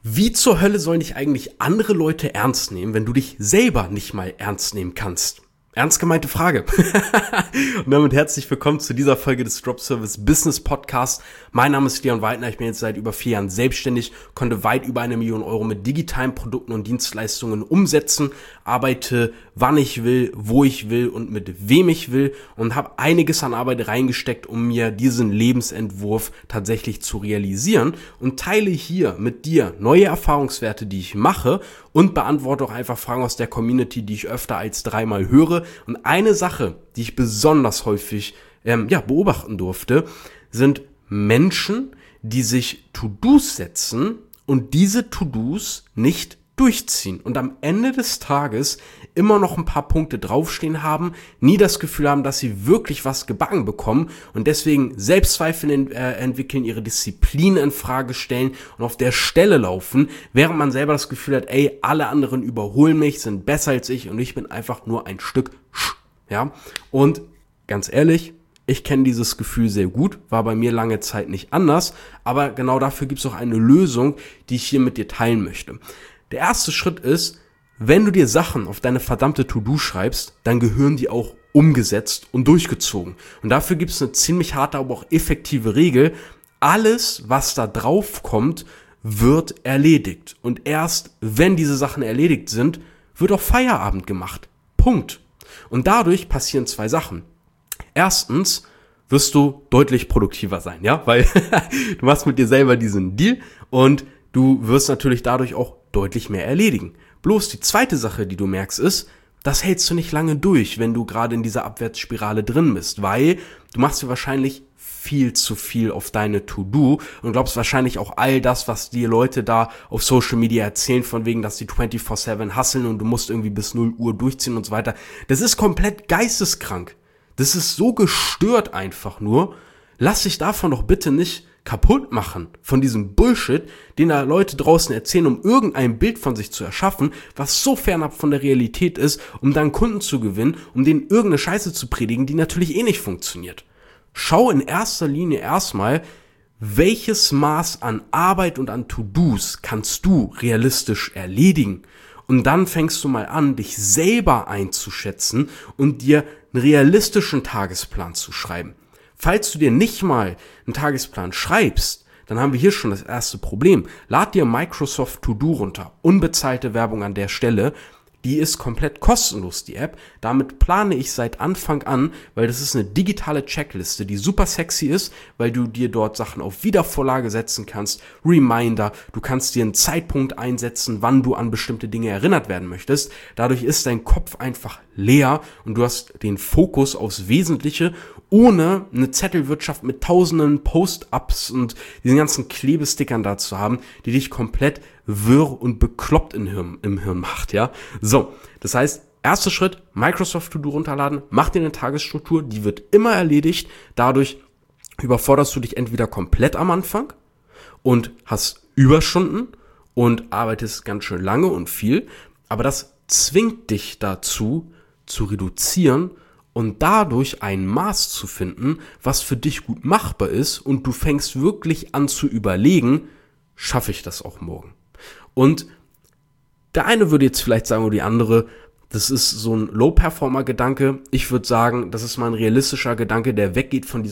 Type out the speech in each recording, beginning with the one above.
Wie zur Hölle sollen dich eigentlich andere Leute ernst nehmen, wenn du dich selber nicht mal ernst nehmen kannst? Ernst gemeinte Frage. Und damit herzlich willkommen zu dieser Folge des Drop Service Business Podcast. Mein Name ist Leon Weidner, ich bin jetzt seit über 4 Jahren selbstständig, konnte weit über 1 Million Euro mit digitalen Produkten und Dienstleistungen umsetzen, arbeite wann ich will, wo ich will und mit wem ich will und habe einiges an Arbeit reingesteckt, um mir diesen Lebensentwurf tatsächlich zu realisieren und teile hier mit dir neue Erfahrungswerte, die ich mache und beantworte auch einfach Fragen aus der Community, die ich öfter als 3-mal höre. Und eine Sache, die ich besonders häufig beobachten durfte, sind Menschen, die sich To-Dos setzen und diese To-Dos nicht durchziehen und am Ende des Tages immer noch ein paar Punkte draufstehen haben, nie das Gefühl haben, dass sie wirklich was gebacken bekommen und deswegen Selbstzweifel entwickeln, ihre Disziplin in Frage stellen und auf der Stelle laufen, während man selber das Gefühl hat, ey, alle anderen überholen mich, sind besser als ich und ich bin einfach nur ein Stück ja. Und ganz ehrlich, ich kenne dieses Gefühl sehr gut, war bei mir lange Zeit nicht anders, aber genau dafür gibt es auch eine Lösung, die ich hier mit dir teilen möchte. Der erste Schritt ist, wenn du dir Sachen auf deine verdammte To-Do schreibst, dann gehören die auch umgesetzt und durchgezogen. Und dafür gibt es eine ziemlich harte, aber auch effektive Regel. Alles, was da drauf kommt, wird erledigt. Und erst wenn diese Sachen erledigt sind, wird auch Feierabend gemacht. Punkt. Und dadurch passieren 2 Sachen. Erstens wirst du deutlich produktiver sein, ja, weil du machst mit dir selber diesen Deal und du wirst natürlich dadurch auch deutlich mehr erledigen. Bloß die zweite Sache, die du merkst, ist, das hältst du nicht lange durch, wenn du gerade in dieser Abwärtsspirale drin bist, weil du machst dir wahrscheinlich viel zu viel auf deine To-Do und glaubst wahrscheinlich auch all das, was die Leute da auf Social Media erzählen, von wegen, dass die 24/7 hustlen und du musst irgendwie bis 0 Uhr durchziehen und so weiter. Das ist komplett geisteskrank. Das ist so gestört einfach nur. Lass dich davon doch bitte nicht kaputt machen, von diesem Bullshit, den da Leute draußen erzählen, um irgendein Bild von sich zu erschaffen, was so fernab von der Realität ist, um dann Kunden zu gewinnen, um denen irgendeine Scheiße zu predigen, die natürlich eh nicht funktioniert. Schau in erster Linie erstmal, welches Maß an Arbeit und an To-Dos kannst du realistisch erledigen. Und dann fängst du mal an, dich selber einzuschätzen und dir einen realistischen Tagesplan zu schreiben. Falls du dir nicht mal einen Tagesplan schreibst, dann haben wir hier schon das erste Problem. Lad dir Microsoft To-Do runter. Unbezahlte Werbung an der Stelle. Die ist komplett kostenlos, die App. Damit plane ich seit Anfang an, weil das ist eine digitale Checkliste, die super sexy ist, weil du dir dort Sachen auf Wiedervorlage setzen kannst, Reminder, du kannst dir einen Zeitpunkt einsetzen, wann du an bestimmte Dinge erinnert werden möchtest. Dadurch ist dein Kopf einfach leer und du hast den Fokus aufs Wesentliche, ohne eine Zettelwirtschaft mit tausenden Post-ups und diesen ganzen Klebestickern da zu haben, die dich komplett wirr und bekloppt im Hirn macht, ja. So, das heißt, erster Schritt, Microsoft To-Do runterladen, mach dir eine Tagesstruktur, die wird immer erledigt, dadurch überforderst du dich entweder komplett am Anfang und hast Überstunden und arbeitest ganz schön lange und viel, aber das zwingt dich dazu, zu reduzieren und dadurch ein Maß zu finden, was für dich gut machbar ist und du fängst wirklich an zu überlegen, schaffe ich das auch morgen? Und der eine würde jetzt vielleicht sagen, oder die andere, das ist so ein Low-Performer-Gedanke. Ich würde sagen, das ist mal ein realistischer Gedanke, der weggeht von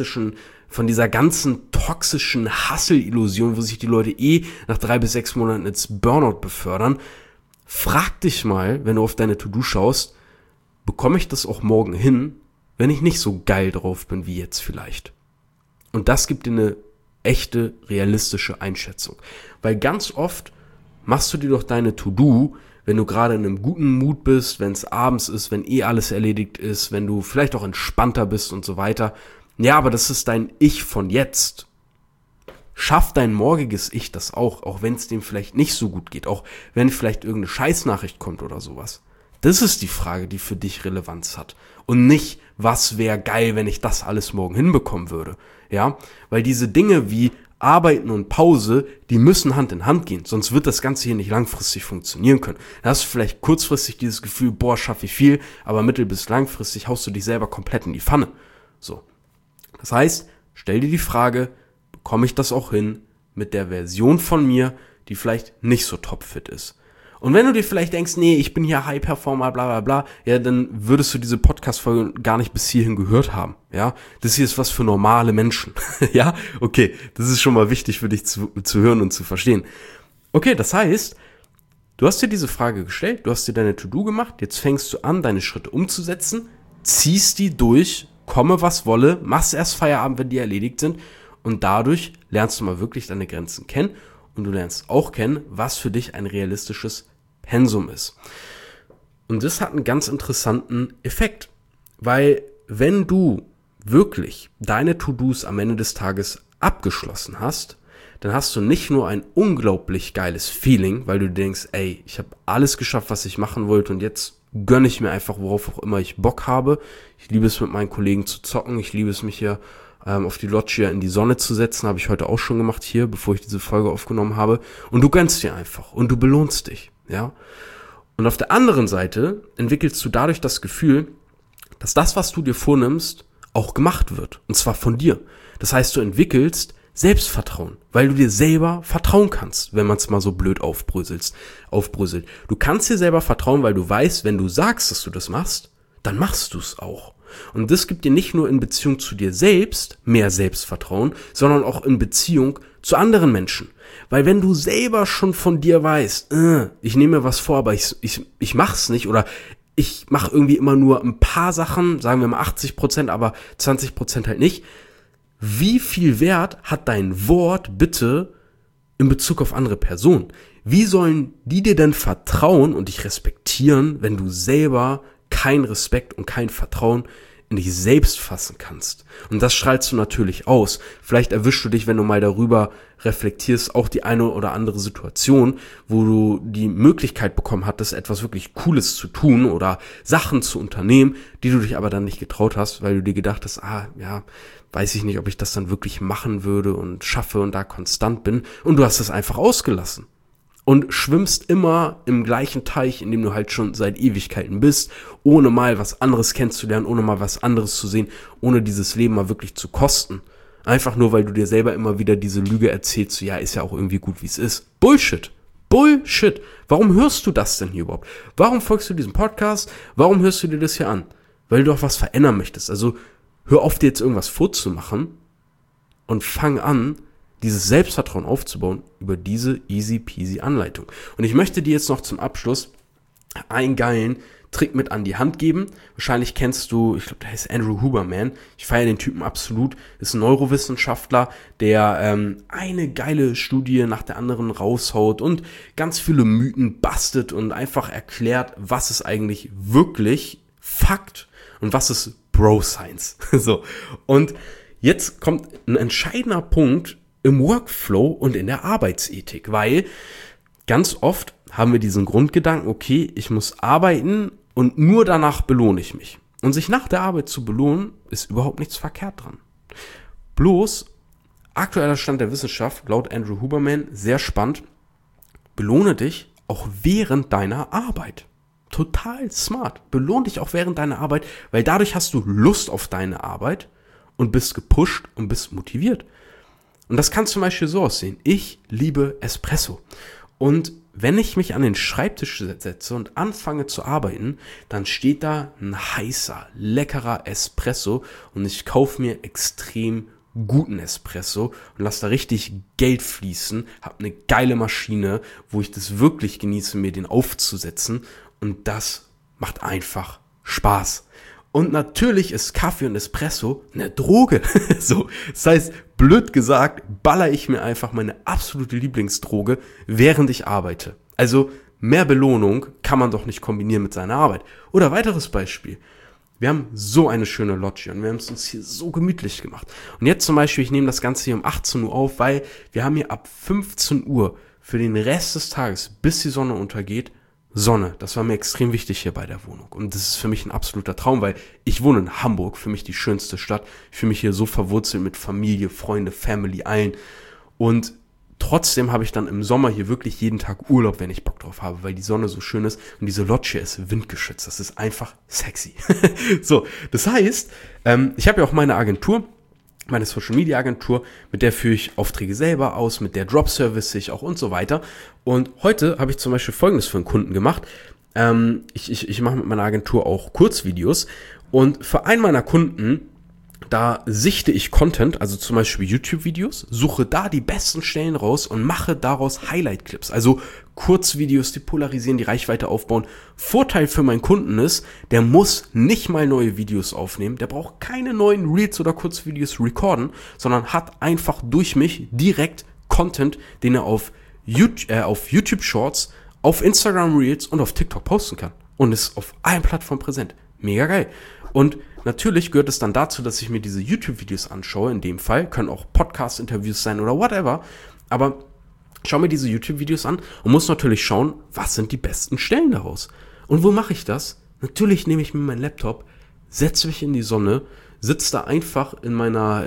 von dieser ganzen toxischen Hustle-Illusion, wo sich die Leute nach 3 bis 6 Monaten ins Burnout befördern. Frag dich mal, wenn du auf deine To-Do schaust, bekomme ich das auch morgen hin, wenn ich nicht so geil drauf bin wie jetzt vielleicht? Und das gibt dir eine echte, realistische Einschätzung. Weil ganz oft machst du dir doch deine To-Do, wenn du gerade in einem guten Mut bist, wenn es abends ist, wenn alles erledigt ist, wenn du vielleicht auch entspannter bist und so weiter. Ja, aber das ist dein Ich von jetzt. Schafft dein morgiges Ich das auch wenn es dem vielleicht nicht so gut geht, auch wenn vielleicht irgendeine Scheißnachricht kommt oder sowas. Das ist die Frage, die für dich Relevanz hat. Und nicht, was wäre geil, wenn ich das alles morgen hinbekommen würde. Ja, weil diese Dinge wie Arbeiten und Pause, die müssen Hand in Hand gehen, sonst wird das Ganze hier nicht langfristig funktionieren können. Da hast du vielleicht kurzfristig dieses Gefühl, boah, schaffe ich viel, aber mittel- bis langfristig haust du dich selber komplett in die Pfanne. So. Das heißt, stell dir die Frage, bekomme ich das auch hin mit der Version von mir, die vielleicht nicht so topfit ist. Und wenn du dir vielleicht denkst, nee, ich bin hier High-Performer, bla bla bla, ja, dann würdest du diese Podcast-Folge gar nicht bis hierhin gehört haben, ja. Das hier ist was für normale Menschen, ja. Okay, das ist schon mal wichtig für dich zu hören und zu verstehen. Okay, das heißt, du hast dir diese Frage gestellt, du hast dir deine To-Do gemacht, jetzt fängst du an, deine Schritte umzusetzen, ziehst die durch, komme was wolle, machst erst Feierabend, wenn die erledigt sind und dadurch lernst du mal wirklich deine Grenzen kennen und du lernst auch kennen, was für dich ein realistisches Pensum ist. Und das hat einen ganz interessanten Effekt, weil wenn du wirklich deine To-Dos am Ende des Tages abgeschlossen hast, dann hast du nicht nur ein unglaublich geiles Feeling, weil du denkst, ey, ich habe alles geschafft, was ich machen wollte und jetzt gönne ich mir einfach, worauf auch immer ich Bock habe. Ich liebe es, mit meinen Kollegen zu zocken, ich liebe es, mich hier auf die Loggia in die Sonne zu setzen, habe ich heute auch schon gemacht hier, bevor ich diese Folge aufgenommen habe. Und du gönnst dir einfach und du belohnst dich, ja. Und auf der anderen Seite entwickelst du dadurch das Gefühl, dass das, was du dir vornimmst, auch gemacht wird. Und zwar von dir. Das heißt, du entwickelst Selbstvertrauen, weil du dir selber vertrauen kannst, wenn man es mal so blöd aufbröselt. Du kannst dir selber vertrauen, weil du weißt, wenn du sagst, dass du das machst, dann machst du es auch. Und das gibt dir nicht nur in Beziehung zu dir selbst mehr Selbstvertrauen, sondern auch in Beziehung zu anderen Menschen. Weil wenn du selber schon von dir weißt, ich nehme mir was vor, aber ich mach's nicht oder ich mache irgendwie immer nur ein paar Sachen, sagen wir mal 80%, aber 20% halt nicht. Wie viel Wert hat dein Wort bitte in Bezug auf andere Personen? Wie sollen die dir denn vertrauen und dich respektieren, wenn du selber kein Respekt und kein Vertrauen in dich selbst fassen kannst? Und das strahlst du natürlich aus. Vielleicht erwischst du dich, wenn du mal darüber reflektierst, auch die eine oder andere Situation, wo du die Möglichkeit bekommen hattest, etwas wirklich Cooles zu tun oder Sachen zu unternehmen, die du dich aber dann nicht getraut hast, weil du dir gedacht hast, weiß ich nicht, ob ich das dann wirklich machen würde und schaffe und da konstant bin. Und du hast es einfach ausgelassen. Und schwimmst immer im gleichen Teich, in dem du halt schon seit Ewigkeiten bist, ohne mal was anderes kennenzulernen, ohne mal was anderes zu sehen, ohne dieses Leben mal wirklich zu kosten. Einfach nur, weil du dir selber immer wieder diese Lüge erzählst, so, ja, ist ja auch irgendwie gut, wie es ist. Bullshit. Warum hörst du das denn hier überhaupt? Warum folgst du diesem Podcast? Warum hörst du dir das hier an? Weil du doch was verändern möchtest. Also hör auf, dir jetzt irgendwas vorzumachen und fang an, dieses Selbstvertrauen aufzubauen über diese easy peasy Anleitung. Und ich möchte dir jetzt noch zum Abschluss einen geilen Trick mit an die Hand geben. Wahrscheinlich kennst du, ich glaube, der heißt Andrew Huberman. Ich feiere den Typen absolut. Ist ein Neurowissenschaftler, der eine geile Studie nach der anderen raushaut und ganz viele Mythen bastet und einfach erklärt, was ist eigentlich wirklich Fakt und was ist Bro-Science. So. Und jetzt kommt ein entscheidender Punkt im Workflow und in der Arbeitsethik, weil ganz oft haben wir diesen Grundgedanken, okay, ich muss arbeiten und nur danach belohne ich mich. Und sich nach der Arbeit zu belohnen, ist überhaupt nichts verkehrt dran. Bloß, aktueller Stand der Wissenschaft, laut Andrew Huberman, sehr spannend, belohne dich auch während deiner Arbeit. Total smart. Belohn dich auch während deiner Arbeit, weil dadurch hast du Lust auf deine Arbeit und bist gepusht und bist motiviert. Und das kann zum Beispiel so aussehen. Ich liebe Espresso. Und wenn ich mich an den Schreibtisch setze und anfange zu arbeiten, dann steht da ein heißer, leckerer Espresso und ich kaufe mir extrem guten Espresso und lasse da richtig Geld fließen, habe eine geile Maschine, wo ich das wirklich genieße, mir den aufzusetzen und das macht einfach Spaß. Und natürlich ist Kaffee und Espresso eine Droge. So, das heißt, blöd gesagt, baller ich mir einfach meine absolute Lieblingsdroge, während ich arbeite. Also mehr Belohnung kann man doch nicht kombinieren mit seiner Arbeit. Oder weiteres Beispiel. Wir haben so eine schöne Loggia und wir haben es uns hier so gemütlich gemacht. Und jetzt zum Beispiel, ich nehme das Ganze hier um 18 Uhr auf, weil wir haben hier ab 15 Uhr für den Rest des Tages, bis die Sonne untergeht, Sonne. Das war mir extrem wichtig hier bei der Wohnung. Und das ist für mich ein absoluter Traum, weil ich wohne in Hamburg, für mich die schönste Stadt. Ich fühle mich hier so verwurzelt mit Familie, Freunde, Family, allen. Und trotzdem habe ich dann im Sommer hier wirklich jeden Tag Urlaub, wenn ich Bock drauf habe, weil die Sonne so schön ist. Und diese Loggia ist windgeschützt. Das ist einfach sexy. So, das heißt, ich habe ja auch meine Agentur. meine Social Media Agentur, mit der führe ich Aufträge selber aus, mit der Drop-Service ich auch und so weiter. Und heute habe ich zum Beispiel Folgendes für einen Kunden gemacht. Ich mache mit meiner Agentur auch Kurzvideos und für einen meiner Kunden, da sichte ich Content, also zum Beispiel YouTube-Videos, suche da die besten Stellen raus und mache daraus Highlight-Clips, also Kurzvideos, die polarisieren, die Reichweite aufbauen. Vorteil für meinen Kunden ist, der muss nicht mal neue Videos aufnehmen, der braucht keine neuen Reels oder Kurzvideos recorden, sondern hat einfach durch mich direkt Content, den er auf YouTube Shorts, auf Instagram Reels und auf TikTok posten kann und ist auf allen Plattformen präsent. Mega geil. Und natürlich gehört es dann dazu, dass ich mir diese YouTube-Videos anschaue, in dem Fall, können auch Podcast-Interviews sein oder whatever, aber schau mir diese YouTube-Videos an und muss natürlich schauen, was sind die besten Stellen daraus. Und wo mache ich das? Natürlich nehme ich mir meinen Laptop, setze mich in die Sonne, sitze da einfach in meiner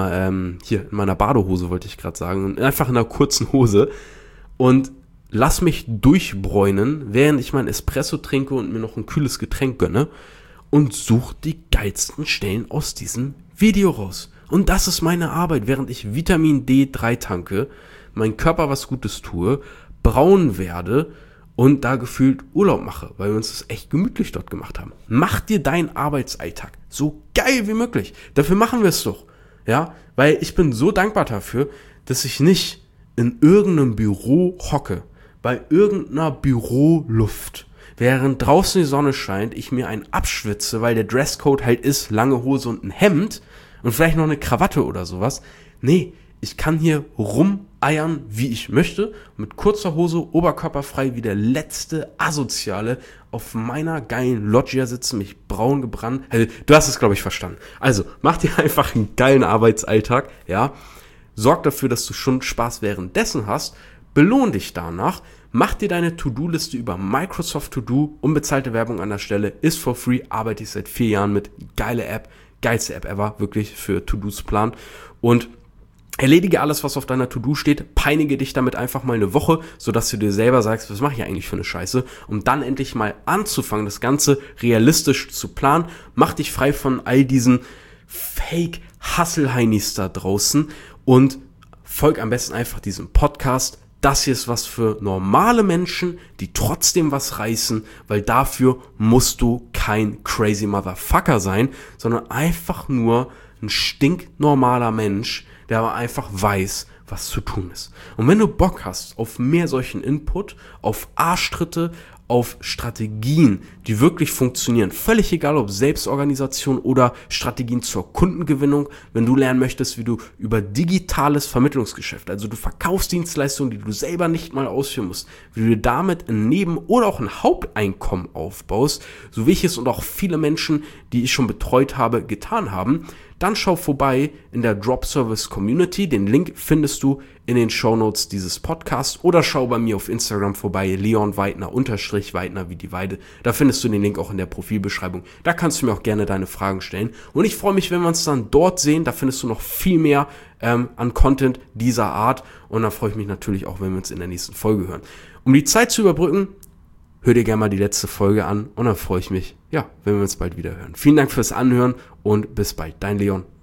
Badehose, wollte ich gerade sagen, einfach in einer kurzen Hose und lass mich durchbräunen, während ich mein Espresso trinke und mir noch ein kühles Getränk gönne und suche die geilsten Stellen aus diesem Video raus. Und das ist meine Arbeit, während ich Vitamin D3 tanke, meinem Körper was Gutes tue, braun werde und da gefühlt Urlaub mache, weil wir uns das echt gemütlich dort gemacht haben. Mach dir deinen Arbeitsalltag so geil wie möglich. Dafür machen wir es doch. Ja, weil ich bin so dankbar dafür, dass ich nicht in irgendeinem Büro hocke, bei irgendeiner Büroluft, während draußen die Sonne scheint, ich mir einen abschwitze, weil der Dresscode halt ist, lange Hose und ein Hemd und vielleicht noch eine Krawatte oder sowas. Nee, ich kann hier rumeiern, wie ich möchte, mit kurzer Hose, oberkörperfrei, wie der letzte Asoziale auf meiner geilen Loggia sitzen, mich braun gebrannt. Also, du hast es, glaube ich, verstanden. Also, mach dir einfach einen geilen Arbeitsalltag, ja. Sorg dafür, dass du schon Spaß währenddessen hast. Belohn dich danach, mach dir deine To-Do-Liste über Microsoft To-Do, unbezahlte Werbung an der Stelle, ist for free, arbeite ich seit 4 Jahren mit, geile App, geilste App ever, wirklich für To-Dos planen und erledige alles, was auf deiner To-Do steht, peinige dich damit einfach mal eine Woche, sodass du dir selber sagst, was mache ich eigentlich für eine Scheiße, um dann endlich mal anzufangen, das Ganze realistisch zu planen, mach dich frei von all diesen Fake-Hustle-Heinis da draußen und folg am besten einfach diesem Podcast. Das hier ist was für normale Menschen, die trotzdem was reißen, weil dafür musst du kein crazy Motherfucker sein, sondern einfach nur ein stinknormaler Mensch, der aber einfach weiß, was zu tun ist. Und wenn du Bock hast auf mehr solchen Input, auf Arschtritte, auf Strategien, die wirklich funktionieren, völlig egal ob Selbstorganisation oder Strategien zur Kundengewinnung, wenn du lernen möchtest, wie du über digitales Vermittlungsgeschäft, also du verkaufst Dienstleistungen, die du selber nicht mal ausführen musst, wie du dir damit ein Neben- oder auch ein Haupteinkommen aufbaust, so wie ich es und auch viele Menschen, die ich schon betreut habe, getan haben, dann schau vorbei in der Drop Service Community. Den Link findest du in den Shownotes dieses Podcasts oder schau bei mir auf Instagram vorbei, Leon_Weidner wie die Weide. Da findest du den Link auch in der Profilbeschreibung. Da kannst du mir auch gerne deine Fragen stellen. Und ich freue mich, wenn wir uns dann dort sehen. Da findest du noch viel mehr an Content dieser Art. Und dann freue ich mich natürlich auch, wenn wir uns in der nächsten Folge hören. Um die Zeit zu überbrücken, hör dir gerne mal die letzte Folge an und dann freue ich mich, ja, wenn wir uns bald wieder hören. Vielen Dank fürs Anhören und bis bald. Dein Leon.